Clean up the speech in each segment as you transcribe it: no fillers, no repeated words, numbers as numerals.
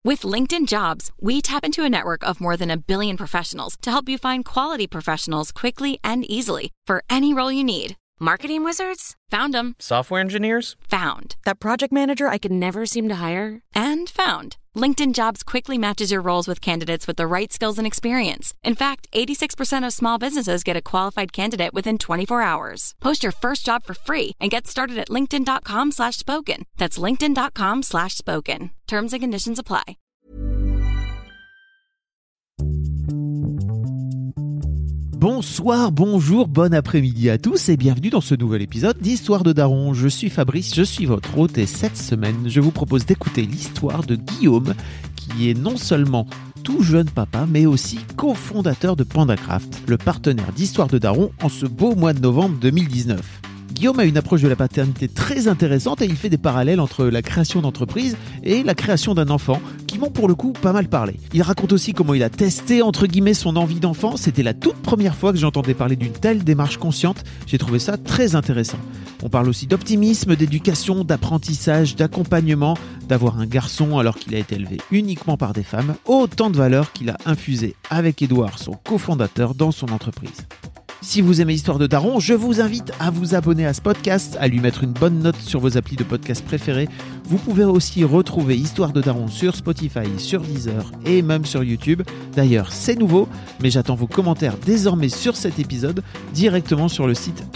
With LinkedIn Jobs, we tap into a network of more than 1 billion professionals to help you find quality professionals quickly and easily for any role you need. Marketing wizards? Found them. Software engineers? Found. That project manager I could never seem to hire? And found. LinkedIn Jobs quickly matches your roles with candidates with the right skills and experience. In fact, 86% of small businesses get a qualified candidate within 24 hours. Post your first job for free and get started at linkedin.com/spoken. That's linkedin.com/spoken. Terms and conditions apply. Bonsoir, bonjour, bon après-midi à tous et bienvenue dans ce nouvel épisode d'Histoire de Daron. Je suis Fabrice, je suis votre hôte et cette semaine, je vous propose d'écouter l'histoire de Guillaume qui est non seulement tout jeune papa, mais aussi cofondateur de PandaCraft, le partenaire d'Histoire de Daron en ce beau mois de novembre 2019. Guillaume a une approche de la paternité très intéressante et il fait des parallèles entre la création d'entreprise et la création d'un enfant qui m'ont pour le coup pas mal parlé. Il raconte aussi comment il a testé entre guillemets son envie d'enfant. C'était la toute première fois que j'entendais parler d'une telle démarche consciente. J'ai trouvé ça très intéressant. On parle aussi d'optimisme, d'éducation, d'apprentissage, d'accompagnement, d'avoir un garçon alors qu'il a été élevé uniquement par des femmes. Autant de valeurs qu'il a infusées avec Edouard, son cofondateur, dans son entreprise. Si vous aimez Histoire de Daron, je vous invite à vous abonner à ce podcast, à lui mettre une bonne note sur vos applis de podcast préférés. Vous pouvez aussi retrouver Histoire de Daron sur Spotify, sur Deezer et même sur YouTube. D'ailleurs, c'est nouveau, mais j'attends vos commentaires désormais sur cet épisode directement sur le site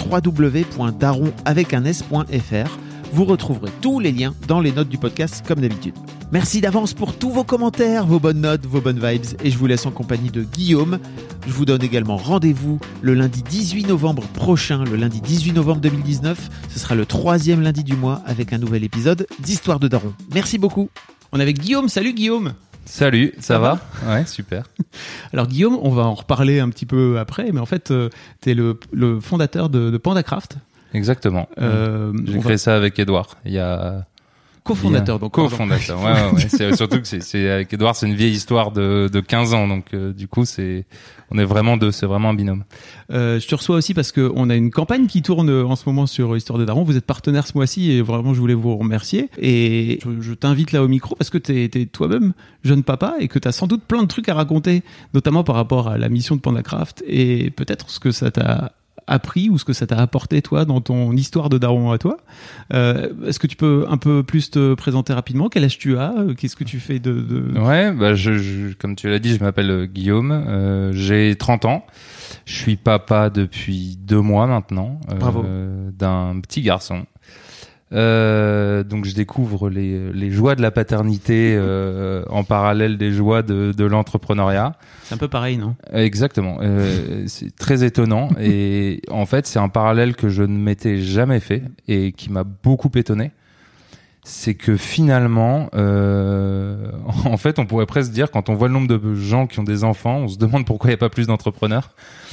www.daron.fr. Vous retrouverez tous les liens dans les notes du podcast comme d'habitude. Merci d'avance pour tous vos commentaires, vos bonnes notes, vos bonnes vibes et je vous laisse en compagnie de Guillaume. Je vous donne également rendez-vous le lundi 18 novembre prochain, le lundi 18 novembre 2019. Ce sera le 3e lundi du mois avec un nouvel épisode d'Histoire de Daron. Merci beaucoup. On est avec Guillaume. Salut Guillaume. Salut, ça va ? Ouais, super. Alors Guillaume, on va en reparler un petit peu après, mais en fait, tu es le fondateur de PandaCraft. Exactement. J'ai créé ça avec Edouard. Il y a cofondateur, donc cofondateur. Ouais. C'est surtout que c'est avec Edouard, c'est une vieille histoire de 15 ans, donc du coup on est vraiment deux, c'est vraiment un binôme. Je te reçois aussi parce que on a une campagne qui tourne en ce moment sur Histoire de Daron. Vous êtes partenaire ce mois-ci et vraiment je voulais vous remercier. Et je t'invite là au micro parce que t'es toi-même jeune papa et que t'as sans doute plein de trucs à raconter, notamment par rapport à la mission de PandaCraft et peut-être ce que ça t'a appris ou ce que ça t'a apporté toi dans ton histoire de daron à toi. Est-ce que tu peux un peu plus te présenter rapidement ? Quel âge tu as ? Qu'est-ce que tu fais de... Ouais, bah comme tu l'as dit, je m'appelle Guillaume, j'ai 30 ans. Je suis papa depuis 2 mois maintenant. Bravo. D'un petit garçon. Donc je découvre les joies de la paternité en parallèle des joies de l'entrepreneuriat. C'est un peu pareil, non ? Exactement. C'est très étonnant et en fait c'est un parallèle que je ne m'étais jamais fait et qui m'a beaucoup étonné. C'est que finalement, en fait, on pourrait presque dire, quand on voit le nombre de gens qui ont des enfants, on se demande pourquoi il n'y a pas plus d'entrepreneurs.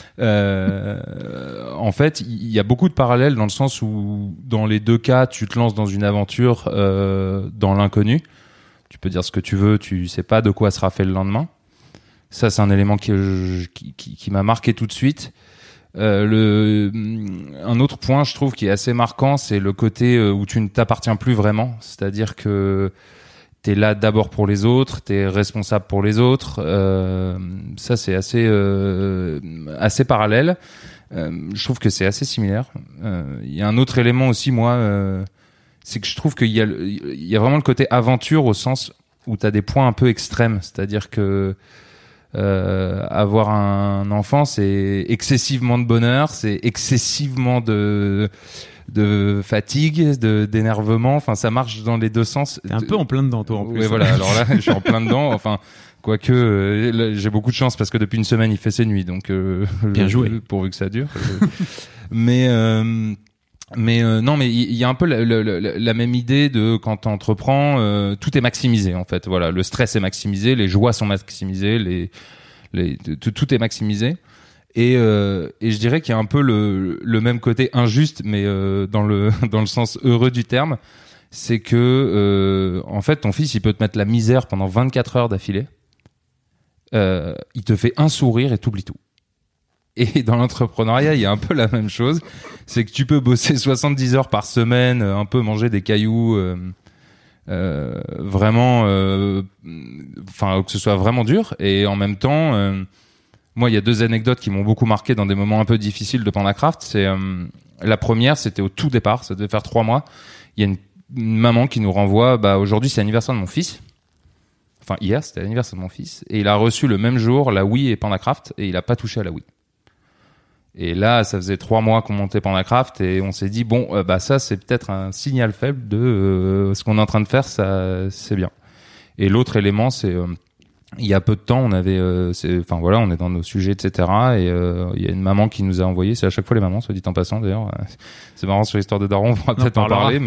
En fait, il y a beaucoup de parallèles dans le sens où, dans les deux cas, tu te lances dans une aventure dans l'inconnu. Tu peux dire ce que tu veux, tu sais pas de quoi sera fait le lendemain. Ça, c'est un élément qui m'a marqué tout de suite. Un autre point, je trouve, qui est assez marquant, c'est le côté où tu ne t'appartiens plus vraiment. C'est-à-dire que t'es là d'abord pour les autres, t'es responsable pour les autres. Ça, c'est assez parallèle. Je trouve que c'est assez similaire. Il y a un autre élément aussi, moi, c'est que je trouve qu'il y a vraiment le côté aventure au sens où t'as des points un peu extrêmes. C'est-à-dire que avoir un enfant, c'est excessivement de bonheur, c'est excessivement de fatigue, d'énervement. Enfin, ça marche dans les deux sens. T'es un peu en plein dedans, toi, en plus. Oui, voilà. Alors là, je suis en plein dedans. Enfin, quoique, là, j'ai beaucoup de chance parce que depuis une semaine, il fait ses nuits. Donc, bien joué. Pourvu que ça dure. Mais non, mais il y a un peu la même idée de quand t'entreprends, tout est maximisé en fait. Voilà, le stress est maximisé, les joies sont maximisées, tout est maximisé. Et je dirais qu'il y a un peu le même côté injuste, mais dans le sens heureux du terme, c'est que en fait ton fils il peut te mettre la misère pendant 24 heures d'affilée. Il te fait un sourire et t'oublies tout. Et dans l'entrepreneuriat, il y a un peu la même chose. C'est que tu peux bosser 70 heures par semaine, un peu manger des cailloux, vraiment enfin que ce soit vraiment dur. Et en même temps, moi, il y a 2 anecdotes qui m'ont beaucoup marqué dans des moments un peu difficiles de PandaCraft. C'est la première, c'était au tout départ, ça devait faire 3 mois. Il y a une maman qui nous renvoie, aujourd'hui c'est l'anniversaire de mon fils. Enfin, hier, c'était l'anniversaire de mon fils. Et il a reçu le même jour la Wii et PandaCraft, et il a pas touché à la Wii. Et là, ça faisait 3 mois qu'on montait PandaCraft, et on s'est dit, ça, c'est peut-être un signal faible de ce qu'on est en train de faire, ça, c'est bien. Et l'autre élément, c'est, il y a peu de temps, on avait, on est dans nos sujets, etc. Et il y a une maman qui nous a envoyé, c'est à chaque fois les mamans, soit dit en passant d'ailleurs. C'est marrant sur l'histoire de Daron, on pourra peut-être en parler,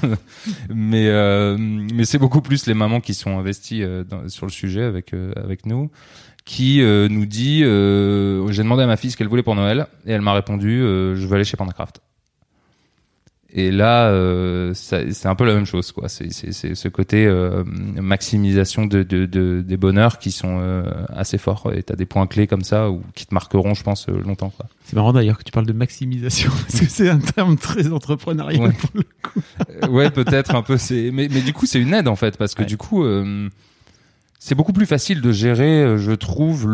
mais c'est beaucoup plus les mamans qui sont investies sur le sujet avec nous, qui nous dit, j'ai demandé à ma fille ce qu'elle voulait pour Noël, et elle m'a répondu, je veux aller chez PandaCraft. Et là, c'est un peu la même chose, quoi. C'est ce côté maximisation des bonheurs qui sont assez forts. Et t'as des points clés comme ça qui te marqueront, je pense, longtemps, quoi. C'est marrant d'ailleurs que tu parles de maximisation parce que c'est un terme très entrepreneurial pour le coup. Ouais, peut-être un peu. Mais du coup, c'est une aide en fait, parce que du coup, c'est beaucoup plus facile de gérer, je trouve,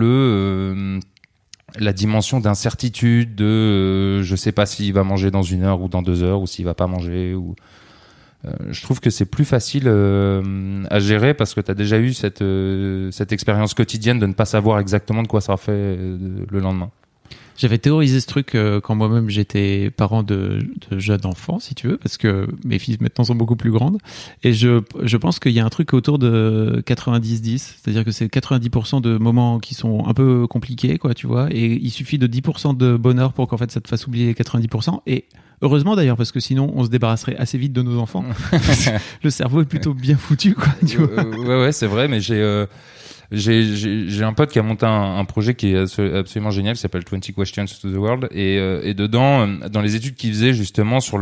la dimension d'incertitude de je sais pas s'il va manger dans 1 heure ou dans 2 heures ou s'il va pas manger je trouve que c'est plus facile à gérer parce que tu as déjà eu cette expérience quotidienne de ne pas savoir exactement de quoi ça fait le lendemain. J'avais théorisé ce truc quand moi-même j'étais parent de jeunes enfants, si tu veux, parce que mes filles maintenant sont beaucoup plus grandes. Et je pense qu'il y a un truc autour de 90-10, c'est-à-dire que c'est 90% de moments qui sont un peu compliqués, quoi, tu vois. Et il suffit de 10% de bonheur pour qu'en fait ça te fasse oublier les 90%. Et heureusement d'ailleurs, parce que sinon on se débarrasserait assez vite de nos enfants. Le cerveau est plutôt bien foutu, quoi, tu vois. Ouais, c'est vrai, mais j'ai un pote qui a monté un projet qui est absolument génial, qui s'appelle 20 Questions to the World, et dedans, dans les études qu'il faisait justement sur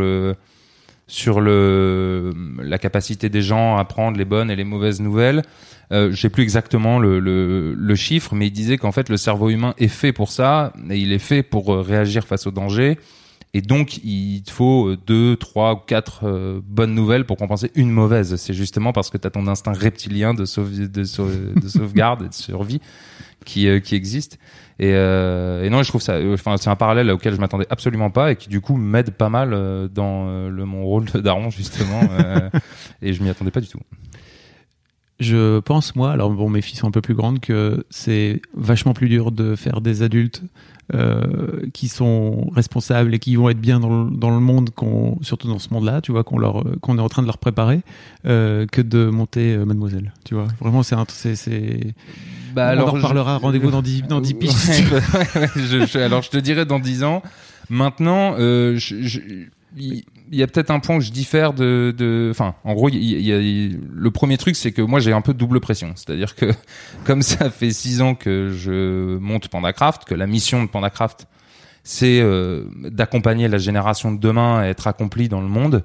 la capacité des gens à prendre les bonnes et les mauvaises nouvelles, je sais plus exactement le chiffre, mais il disait qu'en fait le cerveau humain est fait pour ça, et il est fait pour réagir face au danger. Et donc, il te faut 2, 3 ou 4 bonnes nouvelles pour compenser une mauvaise. C'est justement parce que tu as ton instinct reptilien de sauvegarde et de survie qui existe. Et non, je trouve ça, c'est un parallèle auquel je m'attendais absolument pas et qui du coup m'aide pas mal dans mon rôle de daron justement. Et je m'y attendais pas du tout. Je pense, moi, alors bon, mes filles sont un peu plus grandes, que c'est vachement plus dur de faire des adultes qui sont responsables et qui vont être bien dans le monde, surtout dans ce monde-là, tu vois, qu'on est en train de leur préparer, que de monter Mademoiselle, tu vois. Vraiment, on en reparlera, rendez-vous dans 10 pistes. Alors, je te dirais dans 10 ans. Maintenant, il y a peut-être un point où je diffère en gros, le premier truc, c'est que moi, j'ai un peu double pression. C'est-à-dire que, comme ça fait 6 ans que je monte PandaCraft, que la mission de PandaCraft, c'est d'accompagner la génération de demain à être accomplie dans le monde,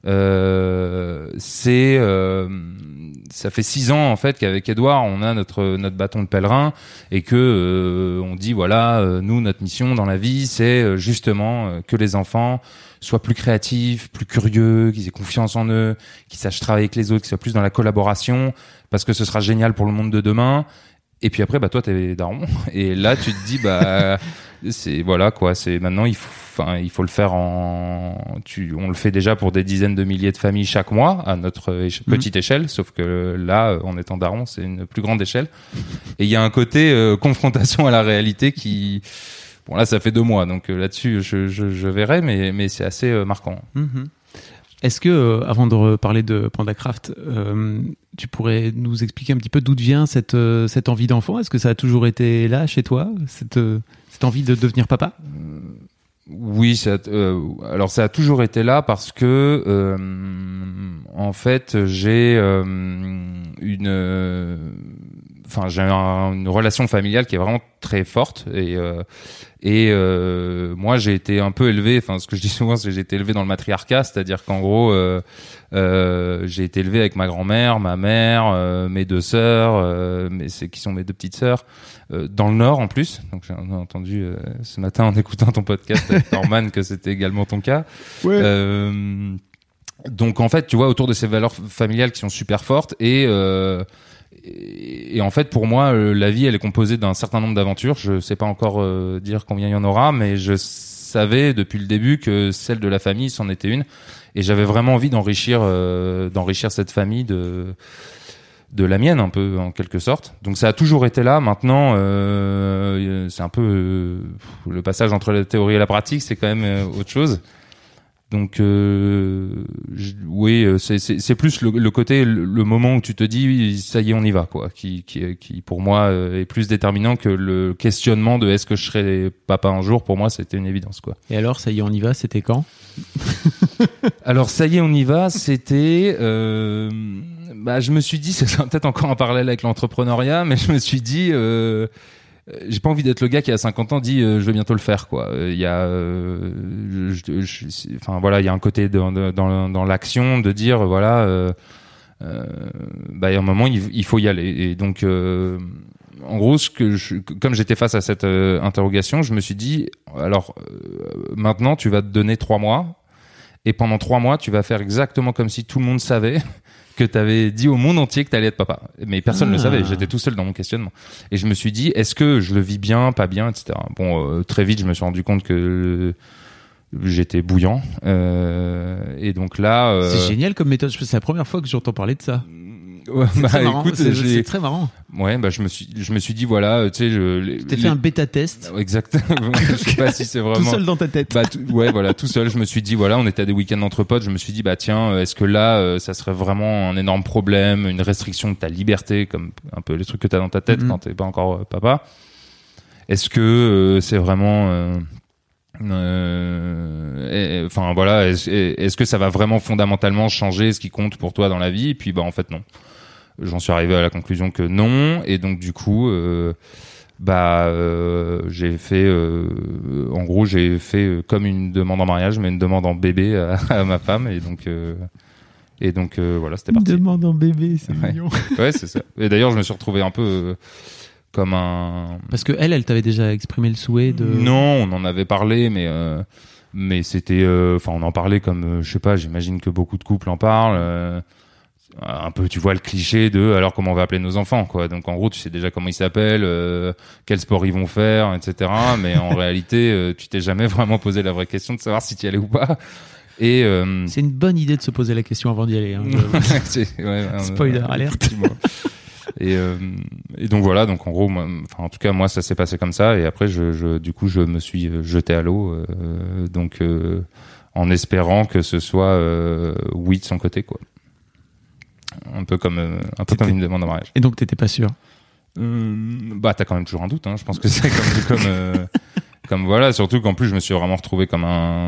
ça fait 6 ans en fait qu'avec Edouard on a notre bâton de pèlerin et que on dit voilà, nous notre mission dans la vie c'est justement que les enfants soient plus créatifs, plus curieux, qu'ils aient confiance en eux, qu'ils sachent travailler avec les autres, qu'ils soient plus dans la collaboration parce que ce sera génial pour le monde de demain. Et puis après toi t'es daron et là tu te dis c'est voilà quoi, c'est maintenant il faut le faire on le fait déjà pour des dizaines de milliers de familles chaque mois à notre petite échelle, sauf que là en étant daron c'est une plus grande échelle et il y a un côté confrontation à la réalité qui bon là ça fait 2 mois donc là-dessus je verrai mais c'est assez marquant. Est-ce que, avant de reparler de PandaCraft, tu pourrais nous expliquer un petit peu d'où vient cette envie d'enfant ? Est-ce que ça a toujours été là chez toi, cette envie de devenir papa ? Oui, alors ça a toujours été là parce que en fait j'ai une relation familiale qui est vraiment très forte et moi j'ai été un peu élevé, ce que je dis souvent c'est que j'ai été élevé dans le matriarcat, c'est-à-dire qu'en gros j'ai été élevé avec ma grand-mère, ma mère, mes 2 sœurs, qui sont mes 2 petites sœurs, dans le Nord en plus. Donc j'ai entendu ce matin en écoutant ton podcast avec Norman que c'était également ton cas. Ouais. Donc en fait tu vois autour de ces valeurs familiales qui sont super fortes et et en fait, pour moi, la vie, elle est composée d'un certain nombre d'aventures. Je sais pas encore dire combien il y en aura, mais je savais depuis le début que celle de la famille, c'en était une. Et j'avais vraiment envie d'enrichir cette famille de la mienne, un peu, en quelque sorte. Donc ça a toujours été là. Maintenant, c'est un peu le passage entre la théorie et la pratique, c'est quand même autre chose. Donc oui, c'est plus le côté, le moment où tu te dis ça y est, on y va, quoi, qui pour moi est plus déterminant que le questionnement de est-ce que je serai papa un jour. Pour moi, c'était une évidence, quoi. Et alors, ça y est, on y va, c'était quand? Alors ça y est, on y va, c'était je me suis dit, c'est peut-être encore un parallèle avec l'entrepreneuriat, mais je me suis dit j'ai pas envie d'être le gars qui à 50 ans dit je vais bientôt le faire, quoi. Il y a enfin voilà, il y a un côté dans l'action de dire voilà il y a un moment il faut y aller. Et donc en gros, comme j'étais face à cette interrogation, je me suis dit alors maintenant tu vas te donner 3 mois et pendant 3 mois tu vas faire exactement comme si tout le monde savait que t'avais dit au monde entier que t'allais être papa. Mais personne ne le savait. J'étais tout seul dans mon questionnement. Et je me suis dit, est-ce que je le vis bien, pas bien, etc. Bon, très vite, je me suis rendu compte que j'étais bouillant. Et donc là... C'est génial comme méthode. C'est la première fois que j'entends parler de ça. Ouais, écoute, c'est très marrant. Ouais, je me suis dit voilà, tu sais, t'as fait un bêta test. Exactement. Je sais pas si c'est vraiment tout seul dans ta tête. Ouais, voilà, tout seul. Je me suis dit voilà, on était à des week-ends entre potes. Je me suis dit tiens, est-ce que là, ça serait vraiment un énorme problème, une restriction de ta liberté, comme un peu les trucs que t'as dans ta tête quand t'es pas encore papa. Est-ce que c'est vraiment enfin voilà, est-ce que ça va vraiment fondamentalement changer ce qui compte pour toi dans la vie? Et puis en fait non. J'en suis arrivé à la conclusion que non, et donc du coup j'ai fait en gros j'ai fait comme une demande en mariage, mais une demande en bébé à ma femme, et donc voilà, c'était parti. Une demande en bébé, c'est mignon. Ouais, c'est ça. Et d'ailleurs, je me suis retrouvé un peu comme un... Parce que elle t'avait déjà exprimé le souhait de... Non, on en avait parlé, mais c'était... Enfin, on en parlait comme, je sais pas, j'imagine que beaucoup de couples en parlent. Un peu, tu vois, le cliché de alors comment on va appeler nos enfants, quoi. Donc en gros, tu sais déjà comment ils s'appellent, quel sport ils vont faire, etc. Mais en réalité, tu t'es jamais vraiment posé la vraie question de savoir si tu y allais ou pas. Et c'est une bonne idée de se poser la question avant d'y aller. Hein. Spoiler alerte. Et donc voilà, donc en gros, en tout cas moi ça s'est passé comme ça, et après du coup je me suis jeté à l'eau, donc en espérant que ce soit oui de son côté, quoi. Un peu comme une demande en mariage. Et donc t'étais pas sûr? T'as quand même toujours un doute, hein. Je pense que c'est comme voilà, surtout qu'en plus je me suis vraiment retrouvé comme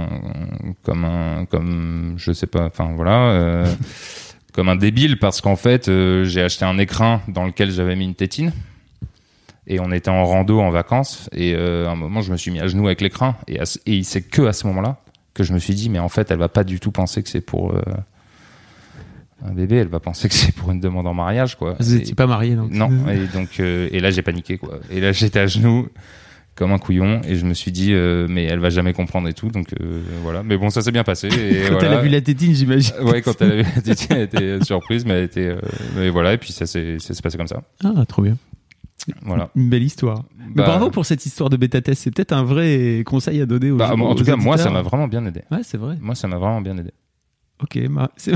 je sais pas, enfin voilà, comme un débile, parce qu'en fait j'ai acheté un écrin dans lequel j'avais mis une tétine, et on était en rando en vacances, et à un moment je me suis mis à genoux avec l'écrin, et c'est que à ce moment-là que je me suis dit mais en fait elle va pas du tout penser que c'est pour un bébé, elle va penser que c'est pour une demande en mariage, quoi. Vous étiez pas mariés, donc. Non, et donc et là j'ai paniqué, quoi. Et là j'étais à genoux comme un couillon, et je me suis dit mais elle va jamais comprendre et tout, donc voilà. Mais bon, ça s'est bien passé. Et quand elle a vu la tétine, j'imagine. Ouais, quand elle a vu la tétine, elle était surprise, mais elle était mais voilà, et puis ça s'est passé comme ça. Ah, trop bien. Voilà. Une belle histoire. Mais bravo pour cette histoire de bêta test. C'est peut-être un vrai conseil à donner aux gens. En tout cas, moi ça m'a vraiment bien aidé. Ouais, c'est vrai. Moi ça m'a vraiment bien aidé. Ok, c'est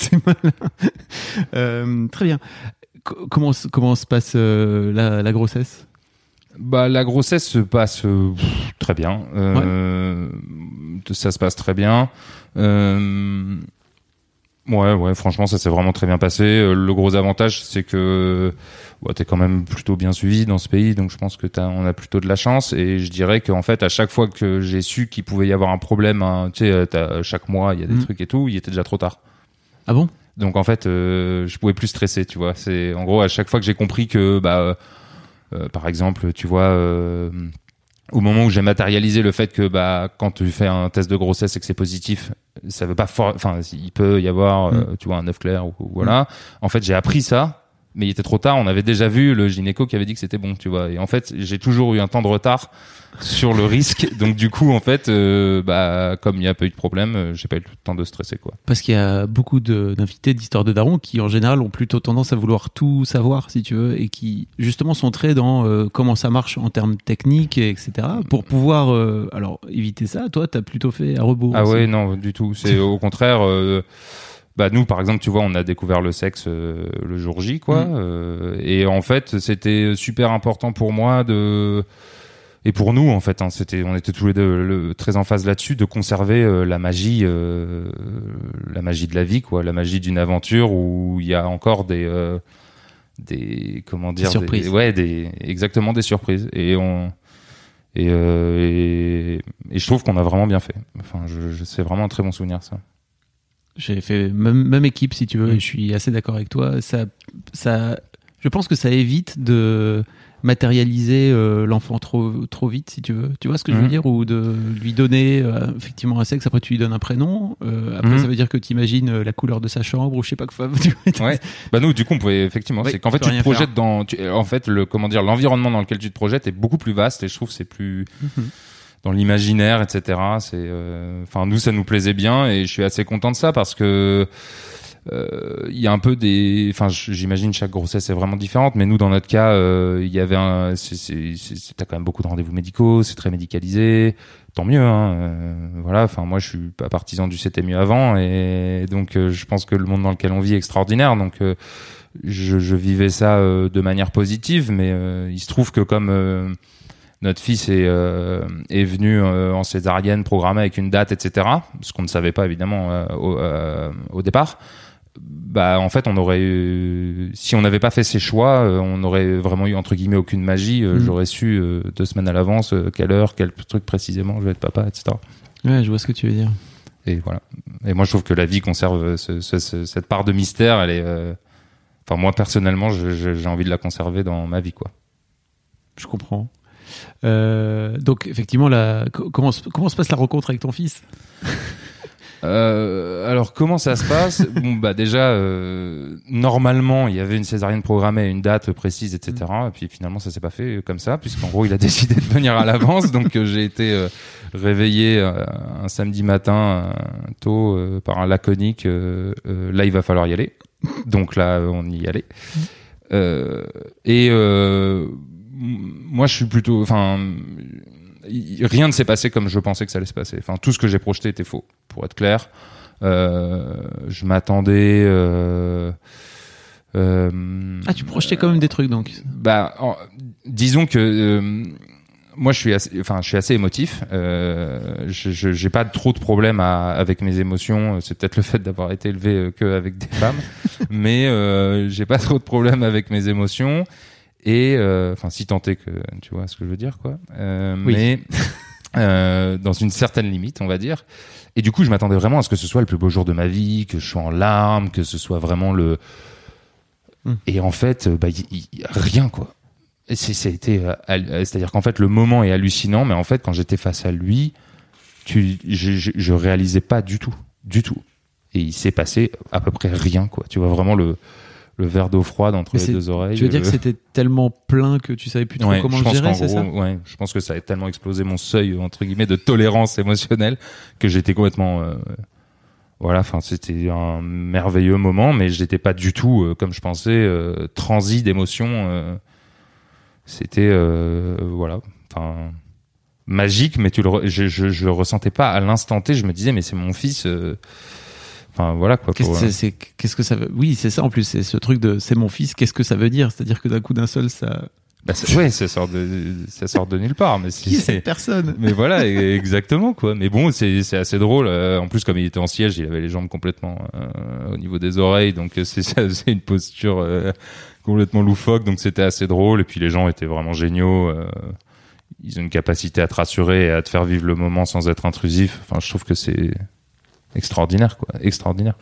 malin. Très bien. Comment se passe la grossesse? La grossesse se passe très bien. Ça se passe très bien. Ouais, franchement, ça s'est vraiment très bien passé. Le gros avantage, c'est que t'es quand même plutôt bien suivi dans ce pays, donc je pense que on a plutôt de la chance. Et je dirais qu'en fait, à chaque fois que j'ai su qu'il pouvait y avoir un problème, hein, tu sais, chaque mois, il y a des trucs et tout, il était déjà trop tard. Ah bon? Donc en fait, je pouvais plus stresser, tu vois. C'est en gros à chaque fois que j'ai compris que, par exemple, tu vois, au moment où j'ai matérialisé le fait que quand tu fais un test de grossesse et que c'est positif, ça veut pas, enfin, il peut y avoir, tu vois, un œuf clair ou voilà. En fait, j'ai appris ça mais il était trop tard. On avait déjà vu le gynéco qui avait dit que c'était bon, tu vois. Et en fait, j'ai toujours eu un temps de retard sur le risque. Donc du coup, en fait, comme il n'y a pas eu de problème, j'ai pas eu le temps de stresser, quoi. Parce qu'il y a beaucoup d'invités d'Histoire de Daron qui, en général, ont plutôt tendance à vouloir tout savoir, si tu veux, et qui, justement, sont très dans comment ça marche en termes techniques, etc. Pour pouvoir, alors, éviter ça. Toi, t'as plutôt fait à rebours. Ah ouais, non, du tout. C'est au contraire... nous, par exemple, tu vois, on a découvert le sexe le jour J, quoi. Et en fait, c'était super important pour moi et pour nous, en fait, hein, on était tous les deux très en phase là-dessus, de conserver la magie de la vie, quoi, la magie d'une aventure où il y a encore des surprises. Exactement, des surprises. Et je trouve qu'on a vraiment bien fait. Enfin, c'est vraiment un très bon souvenir, ça. J'ai fait même équipe, si tu veux, et je suis assez d'accord avec toi. Je pense que ça évite de matérialiser l'enfant trop vite, si tu veux. Tu vois ce que je veux dire? Ou de lui donner effectivement un sexe, après tu lui donnes un prénom. Après, ça veut dire que tu imagines la couleur de sa chambre, ou je sais pas quoi. Ouais. Nous, du coup, on pouvait effectivement. C'est qu'en fait, tu te projettes l'environnement dans lequel tu te projettes est beaucoup plus vaste, et je trouve que c'est plus. Dans l'imaginaire, etc. Nous, ça nous plaisait bien, et je suis assez content de ça parce que il y a un peu j'imagine chaque grossesse est vraiment différente, mais nous, dans notre cas, il y avait t'as quand même beaucoup de rendez-vous médicaux, c'est très médicalisé, tant mieux, hein. Voilà. Enfin, moi, je suis pas partisan du c'était mieux avant, et donc je pense que le monde dans lequel on vit est extraordinaire, donc je vivais ça de manière positive, mais il se trouve que comme notre fils est venu en césarienne programmée avec une date, etc. Ce qu'on ne savait pas évidemment au départ. En fait, on aurait si on n'avait pas fait ces choix, on aurait vraiment eu entre guillemets aucune magie. J'aurais su 2 semaines à l'avance quelle heure, quel truc précisément je vais être papa, etc. Ouais, je vois ce que tu veux dire. Et voilà. Et moi, je trouve que la vie conserve cette part de mystère. Elle est. Moi personnellement, j'ai envie de la conserver dans ma vie, quoi. Je comprends. Donc effectivement, comment se passe la rencontre avec ton fils? Alors comment ça se passe? Déjà normalement il y avait une césarienne programmée, une date précise, etc. Et puis finalement ça s'est pas fait comme ça, puisqu'en gros il a décidé de venir à l'avance. Donc j'ai été réveillé un samedi matin tôt par un laconique. Là il va falloir y aller. Donc là on y allait. Moi je suis plutôt, rien ne s'est passé comme je pensais que ça allait se passer. Tout ce que j'ai projeté était faux, pour être clair. Je m'attendais. Tu projetais quand même des trucs, donc. Disons que moi je suis assez émotif. J'ai pas trop de problèmes avec mes émotions. C'est peut-être le fait d'avoir été élevé que avec des femmes, mais j'ai pas trop de problèmes avec mes émotions. Et si tant est que tu vois ce que je veux dire, quoi. Oui. Mais dans une certaine limite, on va dire. Et du coup, je m'attendais vraiment à ce que ce soit le plus beau jour de ma vie, que je sois en larmes, que ce soit vraiment le. Et en fait, y a rien, quoi. Et c'est-à-dire qu'en fait, le moment est hallucinant, mais en fait, quand j'étais face à lui, je réalisais pas du tout. Et il s'est passé à peu près rien, quoi. Tu vois vraiment le verre d'eau froide entre les 2 oreilles. Tu veux dire que c'était tellement plein que tu savais plus trop comment le gérer, c'est ça? Ouais, je pense que ça a tellement explosé mon seuil, entre guillemets, de tolérance émotionnelle, que j'étais complètement... c'était un merveilleux moment, mais j'étais pas du tout, comme je pensais, transi d'émotions. C'était, magique, mais je le ressentais pas à l'instant T. Je me disais, mais c'est mon fils... voilà, quoi. Qu'est-ce que ça veut? Oui, c'est ça en plus, c'est ce truc de c'est mon fils, qu'est-ce que ça veut dire? C'est-à-dire que d'un coup d'un seul, ça. Ça sort de nulle part, mais qui est cette personne? Mais voilà, exactement, quoi. Mais bon, c'est assez drôle. En plus, comme il était en siège, il avait les jambes complètement au niveau des oreilles, donc c'est une posture complètement loufoque, donc c'était assez drôle. Et puis les gens étaient vraiment géniaux. Ils ont une capacité à te rassurer et à te faire vivre le moment sans être intrusif. Je trouve que c'est extraordinaire, quoi. Extraordinaire.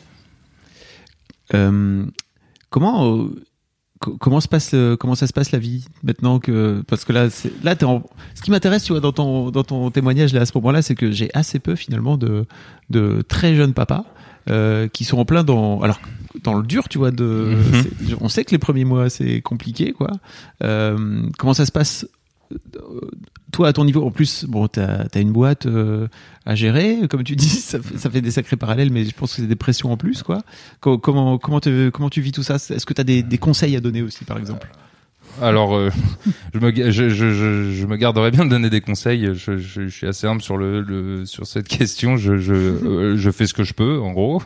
Comment ça se passe la vie maintenant que, parce que là ce qui m'intéresse, tu vois, dans ton témoignage là à ce moment-là, c'est que j'ai assez peu finalement de très jeunes papas qui sont en plein dans le dur, tu vois. On sait que les premiers mois c'est compliqué, quoi. Comment ça se passe? Toi, à ton niveau, en plus, bon, t'as une boîte à gérer, comme tu dis, ça fait des sacrés parallèles, mais je pense que c'est des pressions en plus, quoi. Comment tu vis tout ça? Est-ce que t'as des conseils à donner aussi, par exemple? Alors, je me garderais bien de donner des conseils. Je suis assez humble sur cette question. Je fais ce que je peux, en gros.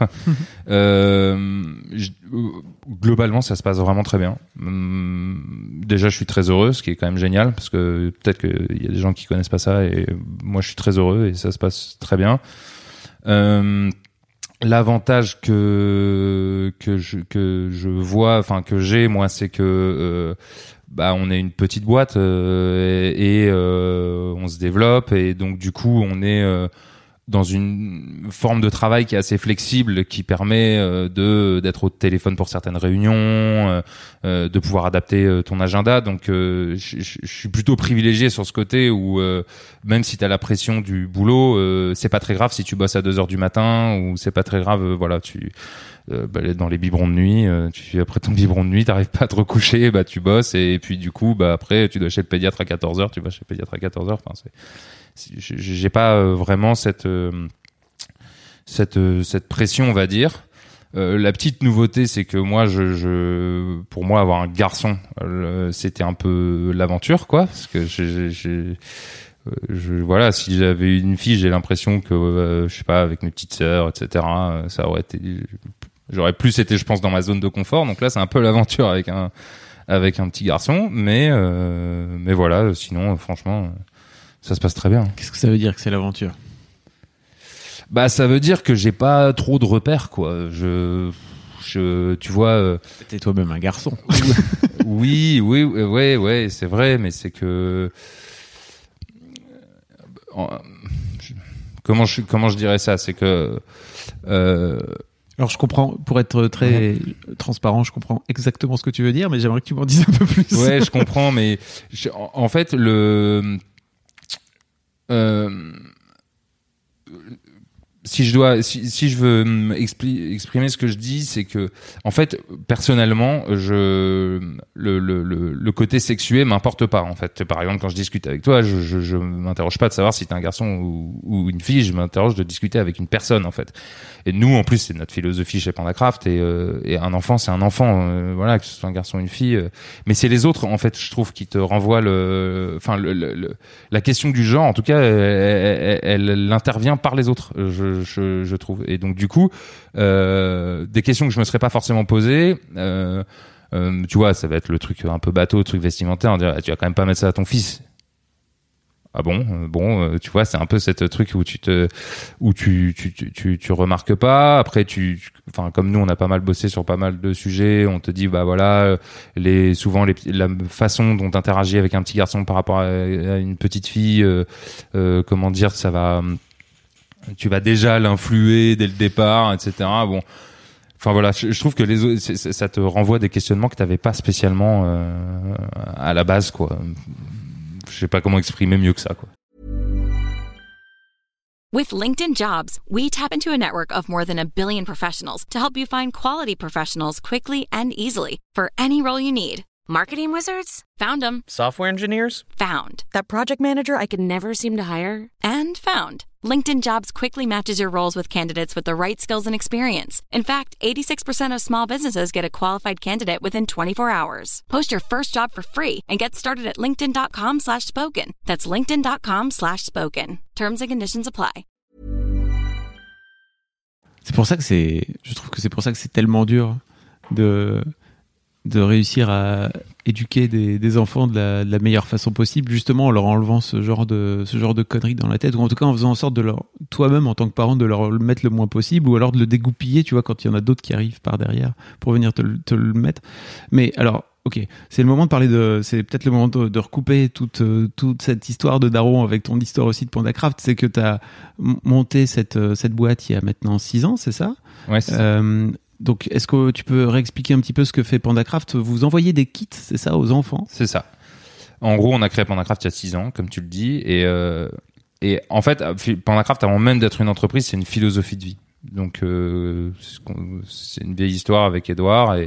Globalement, ça se passe vraiment très bien. Déjà, je suis très heureux, ce qui est quand même génial, parce que peut-être qu'il y a des gens qui connaissent pas ça, et moi, je suis très heureux et ça se passe très bien. L'avantage que je vois, enfin que j'ai moi, c'est que on est une petite boîte et on se développe, et donc du coup on est dans une forme de travail qui est assez flexible, qui permet d'être au téléphone pour certaines réunions, de pouvoir adapter ton agenda. Donc je suis plutôt privilégié sur ce côté où même si t'as la pression du boulot, c'est pas très grave si tu bosses à 2h du matin, ou c'est pas très grave, voilà, tu dans les biberons de nuit, après ton biberon de nuit, t'arrives pas à te recoucher, tu bosses, et puis du coup après tu dois chez le pédiatre à 14h, tu vas chez le pédiatre à 14h. Enfin, j'ai pas vraiment cette pression, on va dire. La petite nouveauté, c'est que moi, pour moi, avoir un garçon, c'était un peu l'aventure, quoi, parce que voilà, si j'avais une fille, j'ai l'impression que je sais pas, avec mes petites sœurs, etc., ça aurait été, j'aurais plus été, je pense, dans ma zone de confort. Donc là, c'est un peu l'aventure avec un petit garçon, mais voilà, sinon, franchement, ça se passe très bien. Qu'est-ce que ça veut dire que c'est l'aventure? Ça veut dire que j'ai pas trop de repères, quoi. Tu vois. T'es toi-même un garçon. Oui, ouais, c'est vrai, mais c'est que. Comment je dirais ça? C'est que. Alors je comprends, pour être très transparent, je comprends exactement ce que tu veux dire, mais j'aimerais que tu m'en dises un peu plus. Ouais, je comprends, mais en fait si je veux exprimer ce que je dis, c'est que en fait personnellement le côté sexué m'importe pas, en fait. Par exemple, quand je discute avec toi, je m'interroge pas de savoir si t'es un garçon ou une fille, je m'interroge de discuter avec une personne, en fait. Et nous, en plus, c'est notre philosophie chez Pandacraft, et un enfant, c'est un enfant, voilà, que ce soit un garçon ou une fille, mais c'est les autres, en fait, je trouve, qui te renvoient la question du genre, en tout cas, elle intervient par les autres, je trouve. Et donc, du coup, des questions que je me serais pas forcément posées, tu vois, ça va être le truc un peu bateau, le truc vestimentaire, on dirait, tu vas quand même pas mettre ça à ton fils. Ah bon, tu vois, c'est un peu cette truc où tu remarques pas. Après, enfin, comme nous, on a pas mal bossé sur pas mal de sujets, on te dit, voilà, la façon dont t'interagis avec un petit garçon par rapport à une petite fille, comment dire, tu vas déjà l'influer dès le départ, etc. Bon. Enfin voilà, je trouve que ça te renvoie des questionnements que t'avais pas spécialement à la base, quoi. Je sais pas comment exprimer mieux que ça, quoi. With LinkedIn Jobs, we tap into a network of more than 1 billion professionals to help you find quality professionals quickly and easily for any role you need. Marketing wizards? Found them. Software engineers? Found. That project manager I could never seem to hire? And found. LinkedIn Jobs quickly matches your roles with candidates with the right skills and experience. In fact, 86% of small businesses get a qualified candidate within 24 hours. Post your first job for free and get started at linkedin.com/spoken. That's linkedin.com/spoken. Terms and conditions apply. Je trouve que c'est pour ça que c'est tellement dur de réussir à éduquer des enfants de la meilleure façon possible, justement en leur enlevant ce genre de conneries dans la tête, ou en tout cas en faisant en sorte toi-même en tant que parent, de leur le mettre le moins possible, ou alors de le dégoupiller, tu vois, quand il y en a d'autres qui arrivent par derrière pour venir te le mettre. Mais alors, ok, c'est peut-être le moment de recouper toute cette histoire de daron avec ton histoire aussi de Pandacraft. C'est que t'as monté cette boîte il y a maintenant 6 ans, c'est ça? Ouais, c'est ça. Donc, est-ce que tu peux réexpliquer un petit peu ce que fait Pandacraft? Vous envoyez des kits, c'est ça, aux enfants? C'est ça. En gros, on a créé Pandacraft il y a 6 ans, comme tu le dis, et en fait, Pandacraft, avant même d'être une entreprise, c'est une philosophie de vie. Donc c'est une vieille histoire avec Edouard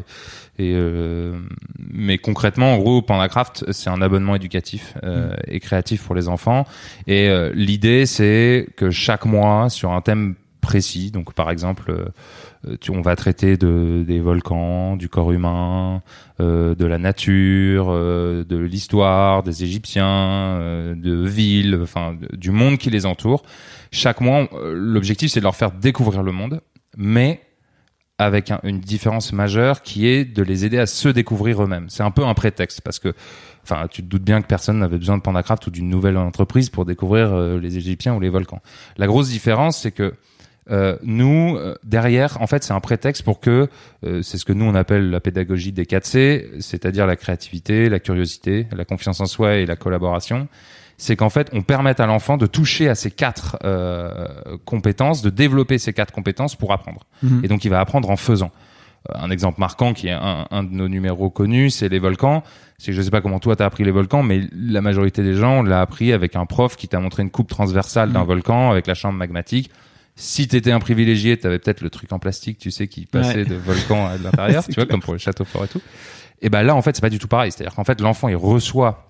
mais concrètement, en gros, PandaCraft, c'est un abonnement éducatif et créatif pour les enfants. Et l'idée, c'est que chaque mois, sur un thème précis, donc par exemple, on va traiter des volcans, du corps humain, de la nature, de l'histoire, des Égyptiens, de villes, enfin du monde qui les entoure. Chaque mois, l'objectif, c'est de leur faire découvrir le monde, mais avec une différence majeure qui est de les aider à se découvrir eux-mêmes. C'est un peu un prétexte parce que, enfin, tu te doutes bien que personne n'avait besoin de PandaCraft ou d'une nouvelle entreprise pour découvrir les Égyptiens ou les volcans. La grosse différence, c'est que nous, derrière, en fait, c'est un prétexte pour que, c'est ce que nous on appelle la pédagogie des 4C, c'est-à-dire la créativité, la curiosité, la confiance en soi et la collaboration. C'est qu'en fait, on permette à l'enfant de toucher à ces 4 compétences, de développer ces 4 compétences pour apprendre. Et donc, il va apprendre en faisant. Un exemple marquant qui est un de nos numéros connus, c'est les volcans. C'est que je sais pas comment toi t'as appris les volcans, mais la majorité des gens l'a appris avec un prof qui t'a montré une coupe transversale d'un volcan avec la chambre magmatique. Si t'étais un privilégié, t'avais peut-être le truc en plastique, tu sais, qui passait de volcan à l'intérieur, tu vois, comme pour les châteaux forts et tout. Et ben là, en fait, c'est pas du tout pareil. C'est-à-dire qu'en fait, l'enfant, il reçoit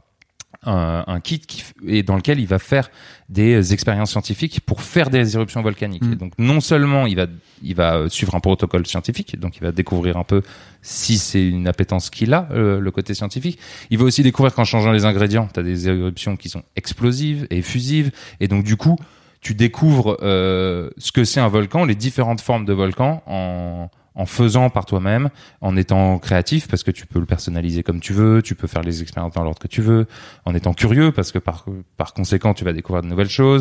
un kit et dans lequel il va faire des expériences scientifiques pour faire des éruptions volcaniques. Et donc non seulement il va suivre un protocole scientifique, donc il va découvrir un peu si c'est une appétence qu'il a, le côté scientifique. Il va aussi découvrir qu'en changeant les ingrédients, tu as des éruptions qui sont explosives et fusives, et donc du coup tu découvres ce que c'est un volcan, les différentes formes de volcans en faisant par toi-même, en étant créatif parce que tu peux le personnaliser comme tu veux, tu peux faire les expériences dans l'ordre que tu veux, en étant curieux parce que par conséquent tu vas découvrir de nouvelles choses.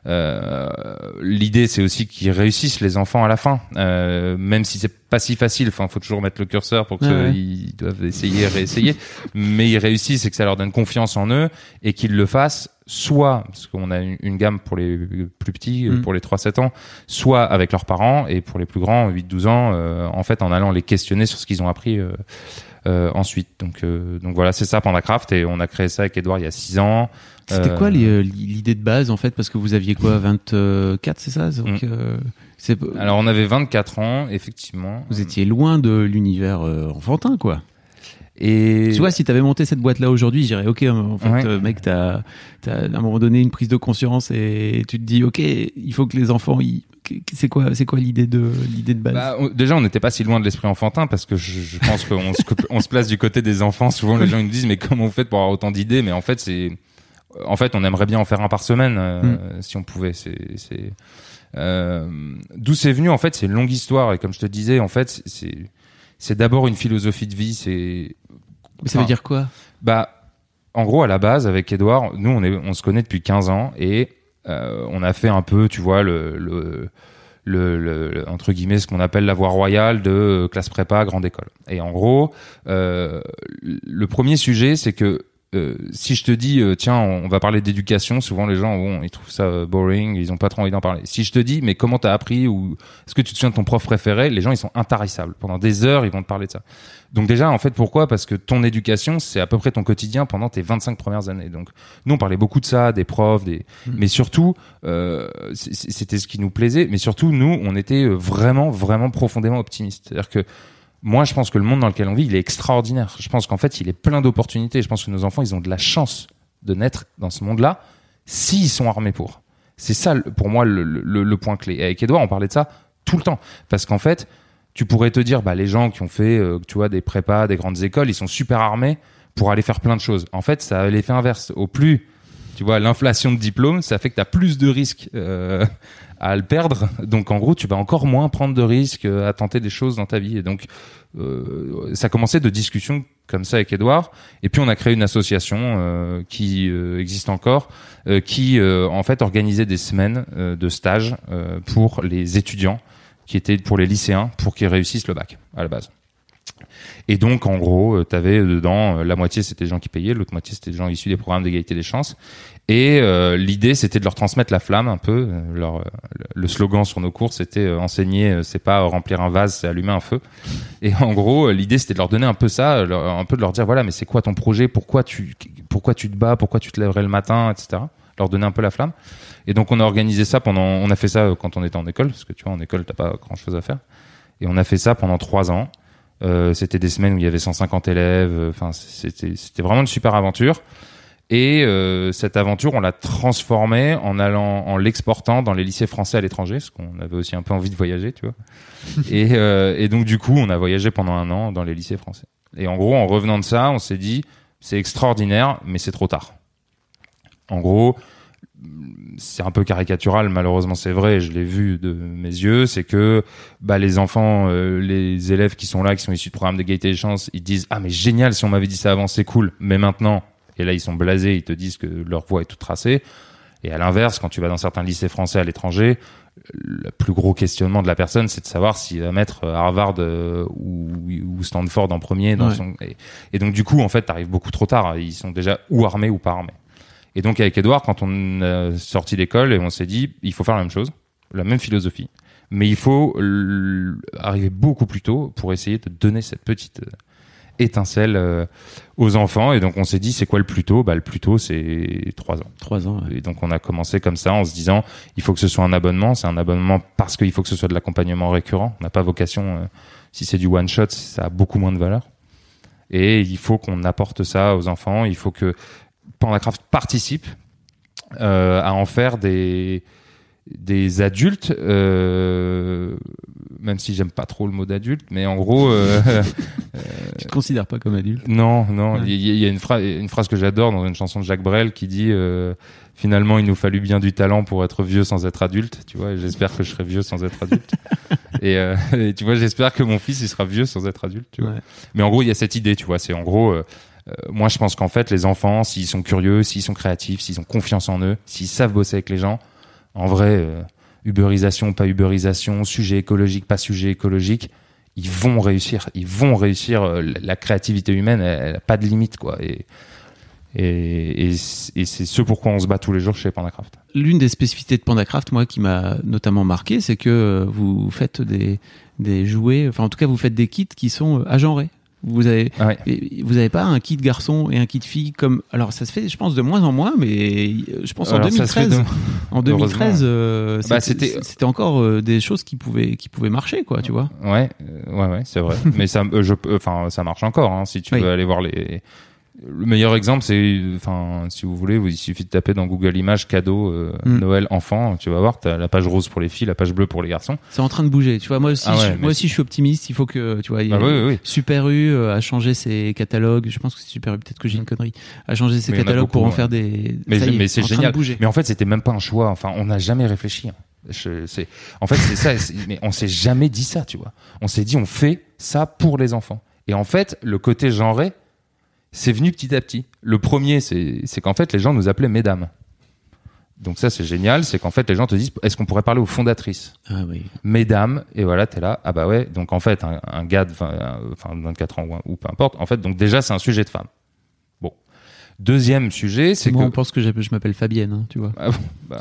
L'idée c'est aussi qu'ils réussissent les enfants à la fin, même si c'est pas si facile. Enfin, faut toujours mettre le curseur pour que ils doivent essayer, réessayer, mais ils réussissent et que ça leur donne confiance en eux et qu'ils le fassent. Soit, parce qu'on a une gamme pour les plus petits, pour les 3-7 ans, soit avec leurs parents, et pour les plus grands, 8-12 ans, en fait, en allant les questionner sur ce qu'ils ont appris ensuite. Donc voilà, c'est ça, PandaCraft, et on a créé ça avec Edouard il y a 6 ans. C'était quoi l'idée de base, en fait, parce que vous aviez quoi, 24, c'est ça? Donc, Alors, on avait 24 ans, effectivement. Vous étiez loin de l'univers enfantin, quoi. Et tu vois, si t'avais monté cette boîte là aujourd'hui, je dirais ok, en fait, mec, t'as à un moment donné une prise de conscience et tu te dis ok, il faut que les enfants, c'est quoi l'idée de base? Bah, déjà, on n'était pas si loin de l'esprit enfantin parce que je pense qu'on se place du côté des enfants. Souvent, les gens ils nous disent mais comment vous faites pour avoir autant d'idées? Mais en fait, on aimerait bien en faire un par semaine si on pouvait. D'où c'est venu, en fait, c'est une longue histoire et comme je te disais, en fait, c'est d'abord une philosophie de vie. Ça veut dire quoi? Bah, en gros, à la base, avec Edouard, nous, on se connaît depuis 15 ans et on a fait un peu, tu vois, le entre guillemets, ce qu'on appelle la voie royale de classe prépa, grande école. Et en gros, le premier sujet, c'est que si je te dis tiens, on va parler d'éducation, souvent les gens ils trouvent ça boring, ils ont pas trop envie d'en parler. Si je te dis mais comment t'as appris ou est-ce que tu te souviens de ton prof préféré, les gens ils sont intarissables. Pendant des heures, ils vont te parler de ça. Donc déjà en fait pourquoi? Parce que ton éducation, c'est à peu près ton quotidien pendant tes 25 premières années. Donc nous on parlait beaucoup de ça, des profs, mais surtout c'était ce qui nous plaisait, mais surtout nous on était vraiment profondément optimistes. C'est-à-dire que moi, je pense que le monde dans lequel on vit, il est extraordinaire. Je pense qu'en fait, il est plein d'opportunités. Je pense que nos enfants, ils ont de la chance de naître dans ce monde-là s'ils sont armés pour. C'est ça, pour moi, le point clé. Et avec Edouard, on parlait de ça tout le temps. Parce qu'en fait, tu pourrais te dire, les gens qui ont fait, tu vois, des prépas, des grandes écoles, ils sont super armés pour aller faire plein de choses. En fait, ça a l'effet inverse. Au plus, tu vois, l'inflation de diplômes, ça fait que tu as plus de risques à le perdre. Donc, en gros, tu vas encore moins prendre de risques à tenter des choses dans ta vie. Et donc, ça a commencé de discussions comme ça avec Edouard. Et puis, on a créé une association qui existe encore, qui, en fait, organisait des semaines de stage pour les étudiants, qui étaient pour les lycéens, pour qu'ils réussissent le bac, à la base. Et donc, en gros, t'avais dedans, la moitié, c'était des gens qui payaient, l'autre moitié, c'était des gens issus des programmes d'égalité des chances. Et l'idée, c'était de leur transmettre la flamme un peu. Le slogan sur nos cours, c'était enseigner, c'est pas remplir un vase, c'est allumer un feu. Et en gros, l'idée, c'était de leur donner un peu ça, un peu de leur dire, voilà, mais c'est quoi ton projet? Pourquoi tu te bats? Pourquoi tu te lèverais le matin, etc. leur donner un peu la flamme. Et donc on a organisé ça on a fait ça quand on était en école, parce que tu vois, en école, t'as pas grand chose à faire. Et on a fait ça pendant 3 ans. C'était des semaines où il y avait 150 élèves. Enfin, c'était vraiment une super aventure. Et cette aventure, on l'a transformée en l'exportant dans les lycées français à l'étranger, parce qu'on avait aussi un peu envie de voyager, tu vois. Et donc du coup, on a voyagé pendant 1 an dans les lycées français. Et en gros, en revenant de ça, on s'est dit, c'est extraordinaire, mais c'est trop tard. En gros, c'est un peu caricatural, malheureusement c'est vrai, je l'ai vu de mes yeux, c'est que les enfants, les élèves qui sont là, qui sont issus de programmes d'égalité des chances, ils disent « Ah mais génial, si on m'avait dit ça avant, c'est cool, mais maintenant... » Et là, ils sont blasés, ils te disent que leur voie est toute tracée. Et à l'inverse, quand tu vas dans certains lycées français à l'étranger, le plus gros questionnement de la personne, c'est de savoir s'il va mettre Harvard ou Stanford en premier. Et donc, du coup, en fait, t'arrives beaucoup trop tard. Ils sont déjà ou armés ou pas armés. Et donc, avec Edouard, quand on est sorti d'école, et on s'est dit, il faut faire la même chose, la même philosophie. Mais il faut arriver beaucoup plus tôt pour essayer de donner cette petite... étincelle aux enfants. Et donc on s'est dit, c'est quoi le plus tôt? Le plus tôt, c'est 3 ans. 3 ans, ouais. Et donc on a commencé comme ça en se disant, il faut que ce soit un abonnement. C'est un abonnement parce qu'il faut que ce soit de l'accompagnement récurrent. On n'a pas vocation, si c'est du one shot, ça a beaucoup moins de valeur. Et il faut qu'on apporte ça aux enfants. Il faut que PandaCraft participe à en faire des adultes, même si j'aime pas trop le mot d'adulte, mais en gros... Tu te considères pas comme adulte? Non. Ouais. Il y a une phrase que j'adore dans une chanson de Jacques Brel qui dit finalement, il nous fallut bien du talent pour être vieux sans être adulte. Tu vois, et j'espère que je serai vieux sans être adulte. et tu vois, j'espère que mon fils, il sera vieux sans être adulte. Tu vois. Ouais. Mais en gros, il y a cette idée, tu vois. C'est en gros... moi, je pense qu'en fait, les enfants, s'ils sont curieux, s'ils sont créatifs, s'ils ont confiance en eux, s'ils savent bosser avec les gens, en vrai, uberisation, pas uberisation, sujet écologique, pas sujet écologique, ils vont réussir. La créativité humaine, elle a pas de limite, quoi. Et c'est ce pourquoi on se bat tous les jours chez PandaCraft. L'une des spécificités de PandaCraft, moi, qui m'a notamment marqué, c'est que vous faites des jouets, enfin, en tout cas, vous faites des kits qui sont agenrés. Vous avez pas un kit garçon et un kit fille comme, alors ça se fait, je pense, de moins en moins, mais je pense en 2013, c'était encore des choses qui pouvaient marcher, quoi, tu vois. Ouais, c'est vrai. Mais ça marche encore, hein, si tu veux aller voir le meilleur exemple, c'est, si vous voulez, il suffit de taper dans Google Images cadeau Noël enfant, tu vas voir, t'as la page rose pour les filles, la page bleue pour les garçons. C'est en train de bouger, tu vois. Moi aussi, je suis optimiste. Il faut que, tu vois, Super U a changé ses catalogues. Je pense que c'est Super U, peut-être que j'ai une connerie, a changé ses catalogues pour en faire des. Mais c'est génial. Mais en fait, c'était même pas un choix. Enfin, on n'a jamais réfléchi. En fait, c'est ça. Mais on s'est jamais dit ça, tu vois. On s'est dit, on fait ça pour les enfants. Et en fait, le côté genré, c'est venu petit à petit. Le premier, c'est qu'en fait, les gens nous appelaient mesdames. Donc ça, c'est génial. C'est qu'en fait, les gens te disent, est-ce qu'on pourrait parler aux fondatrices? Ah oui. Mesdames. Et voilà, t'es là. Ah bah ouais. Donc en fait, un gars de 24 ans ou peu importe. En fait, donc déjà, c'est un sujet de femme. Bon. Deuxième sujet, c'est moi, que... on pense que je m'appelle Fabienne, hein, tu vois. Ah bon,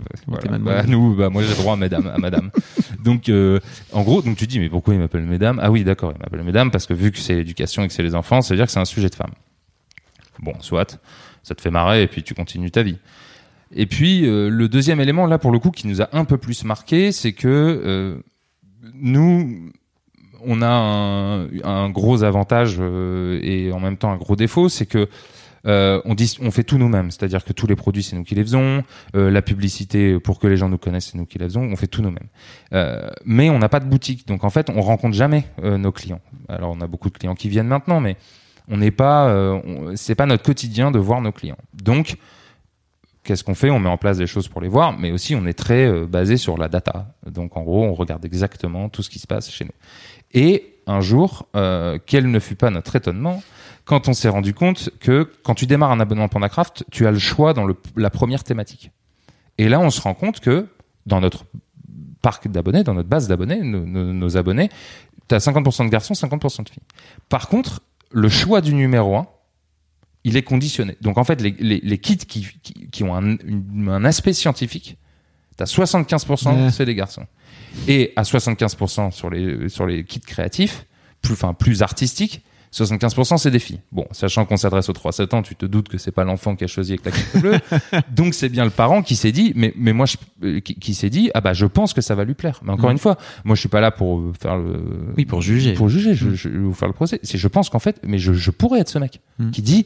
moi, j'ai droit à madame. Donc, en gros, donc tu dis, mais pourquoi il m'appelle mesdames? Ah oui, d'accord, il m'appelle mesdames parce que vu que c'est l'éducation et que c'est les enfants, ça veut dire que c'est un sujet de femme. Bon, soit, ça te fait marrer et puis tu continues ta vie. Et puis, le deuxième élément, là, pour le coup, qui nous a un peu plus marqué, c'est que nous, on a un gros avantage et en même temps un gros défaut, c'est que on fait tout nous-mêmes, c'est-à-dire que tous les produits c'est nous qui les faisons, la publicité pour que les gens nous connaissent c'est nous qui la faisons, on fait tout nous-mêmes. Mais on n'a pas de boutique, donc en fait on rencontre jamais nos clients. Alors on a beaucoup de clients qui viennent maintenant, mais on n'est pas, c'est pas notre quotidien de voir nos clients. Donc qu'est-ce qu'on fait? On met en place des choses pour les voir, mais aussi on est très basé sur la data. Donc en gros on regarde exactement tout ce qui se passe chez nous. Et un jour, quel ne fut pas notre étonnement quand on s'est rendu compte que quand tu démarres un abonnement PandaCraft, tu as le choix dans la première thématique. Et là, on se rend compte que dans notre parc d'abonnés, dans notre base d'abonnés, nos abonnés, tu as 50% de garçons, 50% de filles. Par contre, le choix du numéro 1, il est conditionné. Donc en fait, les kits qui ont un aspect scientifique, tu as 75%, c'est des garçons. Et à 75% sur les kits créatifs, plus artistiques, 75% c'est des filles. Bon, sachant qu'on s'adresse aux 3-7 ans, tu te doutes que c'est pas l'enfant qui a choisi avec la carte bleue. Donc c'est bien le parent qui s'est dit, mais moi qui s'est dit, ah bah je pense que ça va lui plaire. Mais encore une fois, moi je suis pas là pour faire pour juger. Je vais vous faire le procès. Je pense qu'en fait, mais je pourrais être ce mec qui dit,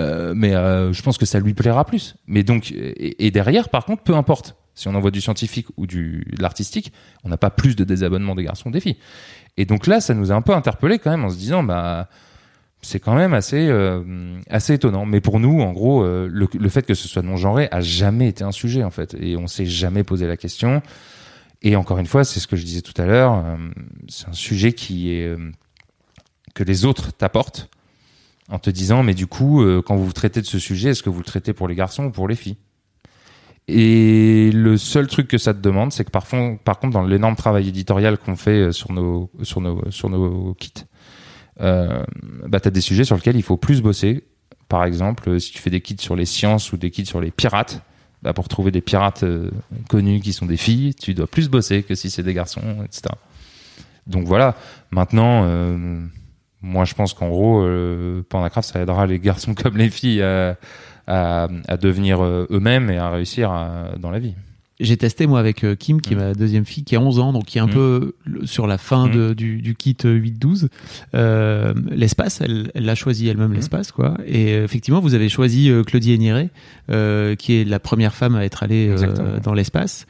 je pense que ça lui plaira plus. Mais donc et derrière, par contre, peu importe. Si on envoie du scientifique ou de l'artistique, on n'a pas plus de désabonnement des garçons que des filles. Et donc là, ça nous a un peu interpellés quand même en se disant, bah c'est quand même assez étonnant. Mais pour nous, en gros, le fait que ce soit non-genré a jamais été un sujet, en fait. Et on s'est jamais posé la question. Et encore une fois, c'est ce que je disais tout à l'heure, c'est un sujet que les autres t'apportent en te disant, mais du coup, quand vous traitez de ce sujet, est-ce que vous le traitez pour les garçons ou pour les filles ? Et le seul truc que ça te demande, c'est que par contre, dans l'énorme travail éditorial qu'on fait sur nos kits, t'as des sujets sur lesquels il faut plus bosser. Par exemple, si tu fais des kits sur les sciences ou des kits sur les pirates, pour trouver des pirates connus qui sont des filles, tu dois plus bosser que si c'est des garçons, etc. Donc voilà. Maintenant, moi je pense qu'en gros, Pandacraft, ça aidera les garçons comme les filles à devenir eux-mêmes et à réussir dans la vie. J'ai testé moi avec Kim, qui est ma deuxième fille, qui a 11 ans, donc qui est un peu sur la fin du kit 8-12. L'espace, elle l'a choisi elle-même, l'espace, quoi. Et effectivement, vous avez choisi Claudie Héniré, qui est la première femme à être allée dans l'espace.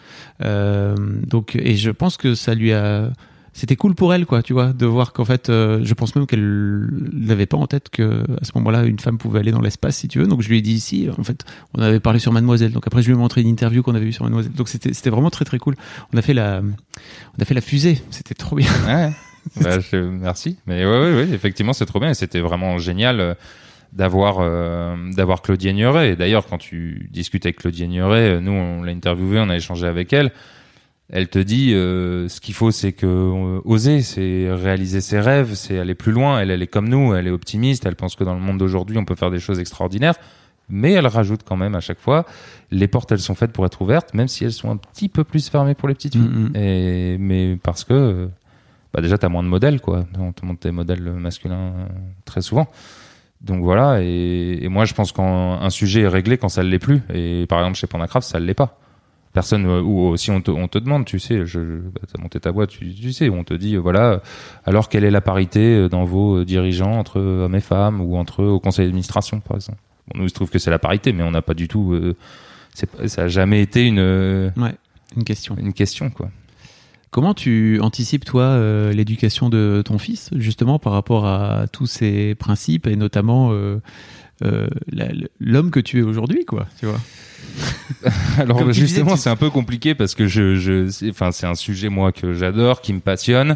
Donc, et je pense que ça lui a... C'était cool pour elle, quoi, tu vois, de voir qu'en fait, je pense même qu'elle n'avait pas en tête que à ce moment-là, une femme pouvait aller dans l'espace, si tu veux. Donc je lui ai dit ici, en fait, on avait parlé sur Mademoiselle. Donc après, je lui ai montré une interview qu'on avait vue sur Mademoiselle. Donc c'était vraiment très très cool. On a fait la fusée. C'était trop bien. Ouais. Merci. Mais ouais, effectivement, c'est trop bien. Et c'était vraiment génial d'avoir Claudie Héniré. Et d'ailleurs, quand tu discutes avec Claudie Héniré, nous on l'a interviewée, on a échangé avec elle. Elle te dit, ce qu'il faut, c'est que oser, c'est réaliser ses rêves, c'est aller plus loin. Elle est comme nous, elle est optimiste. Elle pense que dans le monde d'aujourd'hui, on peut faire des choses extraordinaires. Mais elle rajoute quand même à chaque fois, les portes, elles sont faites pour être ouvertes, même si elles sont un petit peu plus fermées pour les petites filles. Mais parce que, déjà, t'as moins de modèles, quoi. On te montre tes modèles masculins très souvent. Donc voilà. Et moi, je pense qu'un sujet est réglé quand ça ne l'est plus. Et par exemple, chez Pandacraft, ça ne l'est pas. Personne, ou si on te demande, tu sais, t'as monté ta boîte, tu sais, on te dit, voilà, alors quelle est la parité dans vos dirigeants entre hommes et femmes ou entre eux au conseil d'administration, par exemple. Bon, nous, il se trouve que c'est la parité, mais on n'a pas du tout, ça a jamais été une question. Une question, quoi. Comment tu anticipes, toi, l'éducation de ton fils, justement, par rapport à tous ces principes et notamment l'homme que tu es aujourd'hui, quoi, tu vois? Alors justement, c'est un peu compliqué parce que c'est un sujet moi que j'adore, qui me passionne.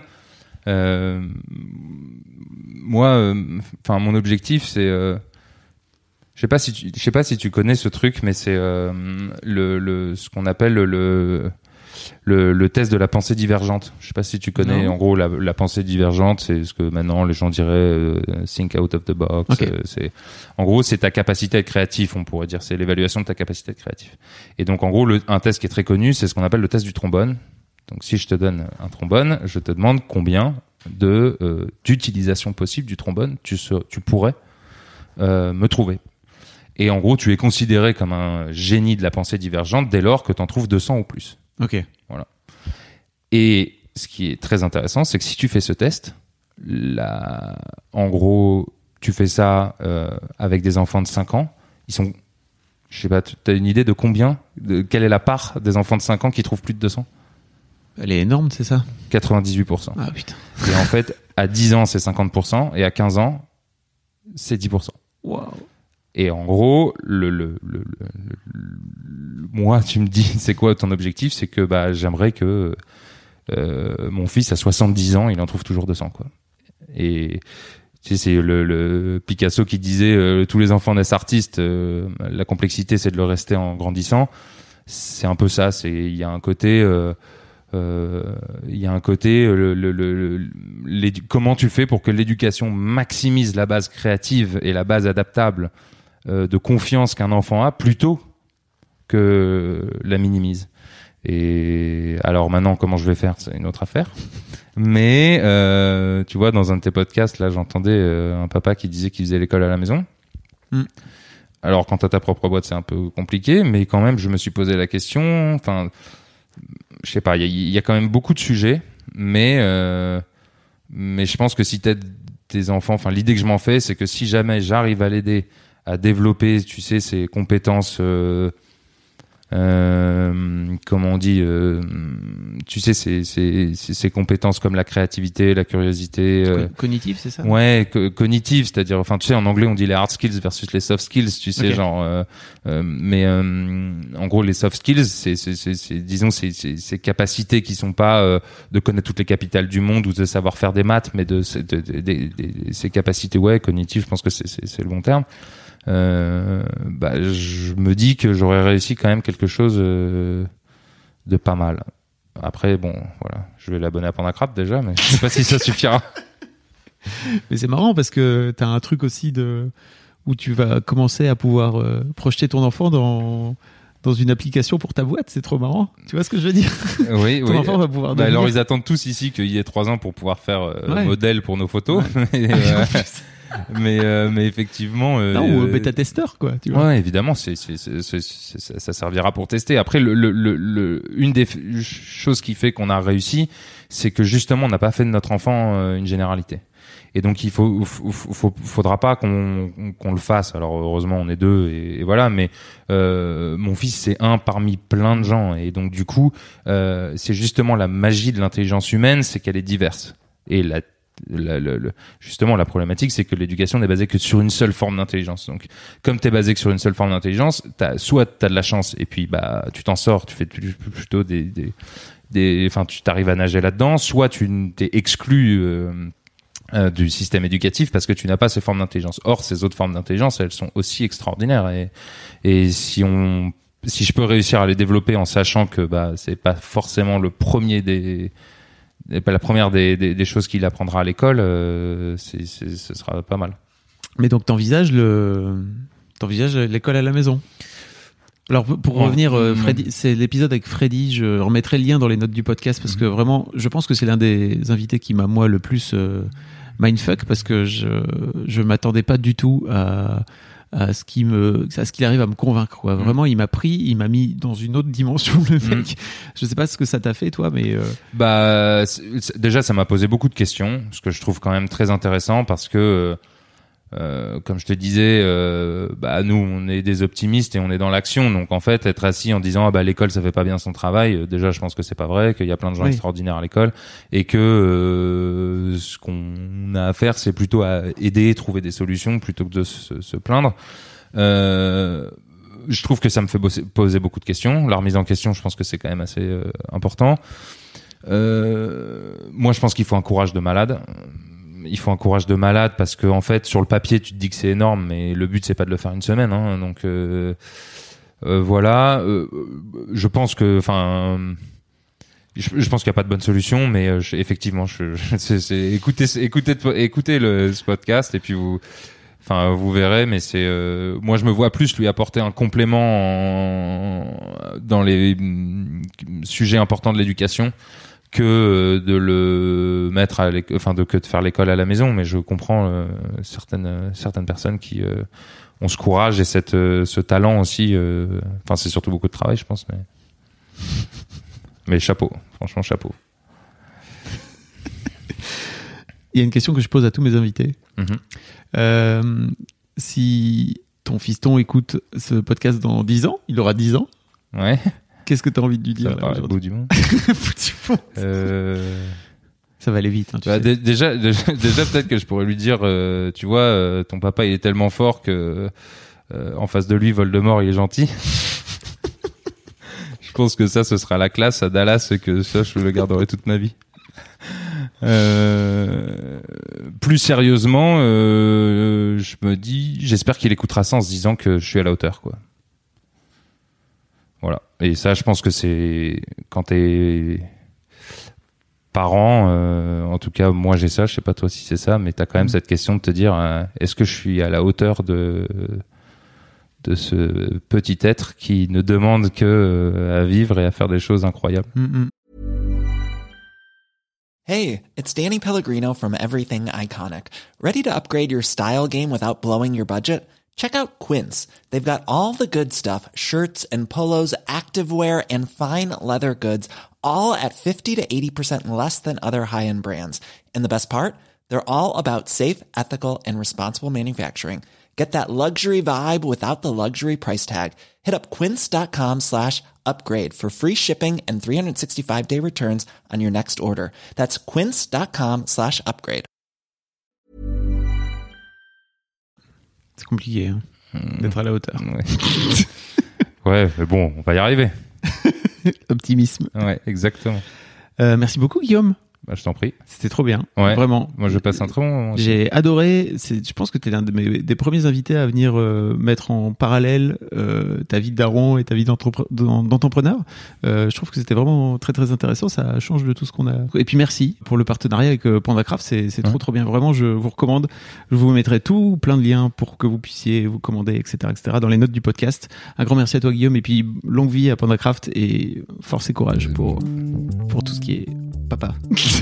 Moi, mon objectif, c'est, je sais pas si tu connais ce truc, mais c'est ce qu'on appelle le test de la pensée divergente. Je sais pas si tu connais. En gros, la pensée divergente, c'est ce que maintenant les gens diraient think out of the box. Okay. En gros, c'est ta capacité à être créatif, on pourrait dire. C'est l'évaluation de ta capacité à être créatif. Et donc, en gros, un test qui est très connu, c'est ce qu'on appelle le test du trombone. Donc, si je te donne un trombone, je te demande combien d'utilisation possible du trombone tu pourrais me trouver. Et en gros, tu es considéré comme un génie de la pensée divergente dès lors que tu en trouves 200 ou plus. Ok. Voilà. Et ce qui est très intéressant, c'est que si tu fais ce test, en gros, tu fais ça avec des enfants de 5 ans, ils sont, je sais pas, t'as une idée de quelle est la part des enfants de 5 ans qui trouvent plus de 200 ? Elle est énorme, c'est ça ? 98%. Ah putain. Et en fait, à 10 ans, c'est 50%, et à 15 ans, c'est 10%. Waouh. Et en gros, moi, tu me dis, c'est quoi ton objectif ? C'est que j'aimerais que mon fils à 70 ans, il en trouve toujours 200, quoi. Et tu sais, c'est le Picasso qui disait tous les enfants naissent artistes. La complexité, c'est de le rester en grandissant. C'est un peu ça. Il y a un côté. Comment tu fais pour que l'éducation maximise la base créative et la base adaptable de confiance qu'un enfant a plutôt que la minimise. Et alors maintenant, comment je vais faire, c'est une autre affaire. Mais tu vois, dans un de tes podcasts, là, j'entendais un papa qui disait qu'il faisait l'école à la maison. Alors, quand t'as ta propre boîte, c'est un peu compliqué, mais quand même, je me suis posé la question. Enfin, je sais pas, il y a quand même beaucoup de sujets, mais je pense que si t'aides tes enfants, enfin, l'idée que je m'en fais, c'est que si jamais j'arrive à l'aider à développer, tu sais, ses compétences, comment on dit, tu sais, ces compétences comme la créativité, la curiosité, cognitive, c'est ça? Ouais, cognitive, c'est-à-dire, enfin, tu sais, en anglais on dit les hard skills versus les soft skills, tu sais, genre, mais en gros les soft skills, disons, ces capacités qui sont pas de connaître toutes les capitales du monde ou de savoir faire des maths, mais ces capacités, ouais, cognitives, je pense que c'est le bon terme. Je me dis que j'aurais réussi quand même quelque chose de pas mal. Après, bon, voilà, je vais l'abonner à Pandacrap déjà, mais je sais pas si ça suffira. Mais c'est marrant parce que t'as un truc aussi où tu vas commencer à pouvoir projeter ton enfant dans une application pour ta boîte. C'est trop marrant. Tu vois ce que je veux dire? Oui, ton enfant va pouvoir devenir... alors ils attendent tous ici qu'il y ait 3 ans pour pouvoir faire modèle pour nos photos. Ouais. mais effectivement ou bêta-testeur, quoi, tu vois. Ouais, évidemment, ça servira pour tester. Après, une des choses qui fait qu'on a réussi, c'est que justement on n'a pas fait de notre enfant une généralité. Et donc il faudra pas qu'on le fasse. Alors heureusement on est 2 et voilà, mais mon fils c'est un parmi plein de gens, et donc du coup c'est justement la magie de l'intelligence humaine, c'est qu'elle est diverse. Et justement la problématique, c'est que l'éducation n'est basée que sur une seule forme d'intelligence. Donc comme t'es basé que sur une seule forme d'intelligence, soit t'as de la chance et puis tu t'en sors, tu fais plutôt enfin tu t'arrives à nager là-dedans, soit tu t'es exclu du système éducatif parce que tu n'as pas ces formes d'intelligence. Or ces autres formes d'intelligence, elles sont aussi extraordinaires, et si je peux réussir à les développer en sachant que c'est pas forcément la première des choses qu'il apprendra à l'école, ce sera pas mal. Mais donc t'envisages l'école à la maison. Alors pour revenir, Freddy, c'est l'épisode avec Freddy, je remettrai le lien dans les notes du podcast parce que vraiment, je pense que c'est l'un des invités qui m'a moi le plus mindfuck, parce que je m'attendais pas du tout à ce qu'il arrive à me convaincre, quoi. Vraiment, il m'a mis dans une autre dimension, le mec. Je sais pas ce que ça t'a fait, toi, mais déjà ça m'a posé beaucoup de questions, ce que je trouve quand même très intéressant, parce que comme je te disais, nous on est des optimistes et on est dans l'action, donc en fait être assis en disant l'école ça fait pas bien son travail, déjà je pense que c'est pas vrai, qu'il y a plein de gens extraordinaires à l'école, et que ce qu'on a à faire c'est plutôt à aider, trouver des solutions plutôt que de se plaindre. Je trouve que ça me fait poser beaucoup de questions. La remise en question, je pense que c'est quand même assez important. Moi je pense qu'il faut un courage de malade. Il faut un courage de malade, parce que en fait sur le papier tu te dis que c'est énorme, mais le but c'est pas de le faire une semaine, hein. Donc voilà, je pense que je pense qu'il y a pas de bonne solution, mais effectivement c'est écoutez ce podcast et puis vous verrez, mais moi je me vois plus lui apporter un complément dans les sujets importants de l'éducation que de le mettre que de faire l'école à la maison. Mais je comprends certaines personnes qui ont ce courage et ce talent aussi. C'est surtout beaucoup de travail, je pense, mais chapeau, franchement chapeau. Il y a une question que je pose à tous mes invités. Si ton fiston écoute ce podcast dans 10 ans, il aura 10 ans. Ouais. Qu'est-ce que tu as envie de lui dire? Au bout du monde. Ça va aller vite. Hein, déjà peut-être que je pourrais lui dire, tu vois, ton papa il est tellement fort que en face de lui, Voldemort il est gentil. Je pense que ce sera la classe à Dallas, et que ça je le garderai toute ma vie. Plus sérieusement, je me dis, j'espère qu'il écoutera ça en se disant que je suis à la hauteur, quoi. Voilà. Et ça, je pense que c'est quand t'es parent, en tout cas moi j'ai ça, je sais pas toi si c'est ça, mais t'as quand même cette question de te dire est-ce que je suis à la hauteur de de ce petit être qui ne demande que à vivre et à faire des choses incroyables. Hey, it's Danny Pellegrino from Everything Iconic. Ready to upgrade your style game without blowing your budget? Check out Quince. They've got all the good stuff, shirts and polos, activewear, and fine leather goods, all at 50 to 80% less than other high-end brands. And the best part? They're all about safe, ethical, and responsible manufacturing. Get that luxury vibe without the luxury price tag. Hit up quince.com/upgrade for free shipping and 365-day returns on your next order. That's quince.com/upgrade. C'est compliqué hein, d'être à la hauteur. Ouais. Ouais, mais bon, on va y arriver. Optimisme. Ouais, exactement. Merci beaucoup Guillaume. Bah, je t'en prie. C'était trop bien, ouais. Vraiment. Moi, je passe un très bon moment. J'ai adoré. Je pense que tu es l'un des premiers invités à venir mettre en parallèle ta vie de daron et ta vie d'entrepreneur. Je trouve que c'était vraiment très très intéressant. Ça change de tout ce qu'on a. Et puis merci pour le partenariat avec PandaCraft. C'est trop bien. Vraiment, je vous recommande. Je vous mettrai plein de liens pour que vous puissiez vous commander, etc., dans les notes du podcast. Un grand merci à toi Guillaume et puis longue vie à PandaCraft et force et courage pour tout ce qui est papa.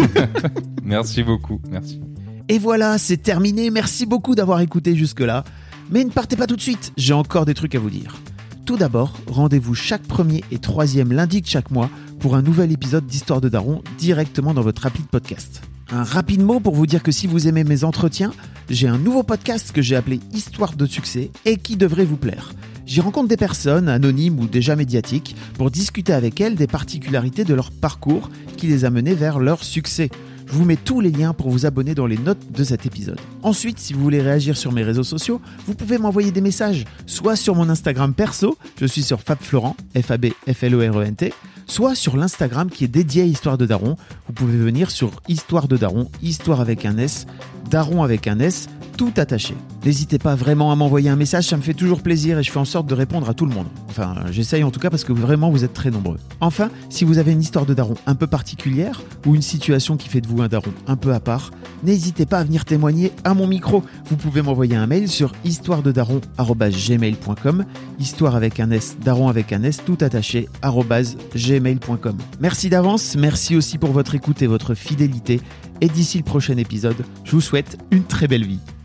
Merci beaucoup, merci. Et voilà, c'est terminé. Merci beaucoup d'avoir écouté jusque-là. Mais ne partez pas tout de suite, j'ai encore des trucs à vous dire. Tout d'abord, rendez-vous chaque 1er et 3e lundi de chaque mois pour un nouvel épisode d'Histoire de Daron directement dans votre appli de podcast. Un rapide mot pour vous dire que si vous aimez mes entretiens, j'ai un nouveau podcast que j'ai appelé Histoire de succès et qui devrait vous plaire. J'y rencontre des personnes, anonymes ou déjà médiatiques, pour discuter avec elles des particularités de leur parcours qui les a menées vers leur succès. Je vous mets tous les liens pour vous abonner dans les notes de cet épisode. Ensuite, si vous voulez réagir sur mes réseaux sociaux, vous pouvez m'envoyer des messages, soit sur mon Instagram perso, je suis sur FabFlorent, FabFlorent, soit sur l'Instagram qui est dédié à Histoire de Daron. Vous pouvez venir sur Histoire de Daron, Histoire avec un S, Daron avec un S, tout attaché. N'hésitez pas vraiment à m'envoyer un message, ça me fait toujours plaisir et je fais en sorte de répondre à tout le monde. Enfin, j'essaye en tout cas parce que vraiment vous êtes très nombreux. Enfin, si vous avez une histoire de daron un peu particulière ou une situation qui fait de vous un daron un peu à part, n'hésitez pas à venir témoigner à mon micro. Vous pouvez m'envoyer un mail sur histoirededaron@gmail.com, histoire avec un S, daron avec un S, tout attaché, @gmail.com. Merci d'avance, merci aussi pour votre écoute et votre fidélité. Et d'ici le prochain épisode, je vous souhaite une très belle vie.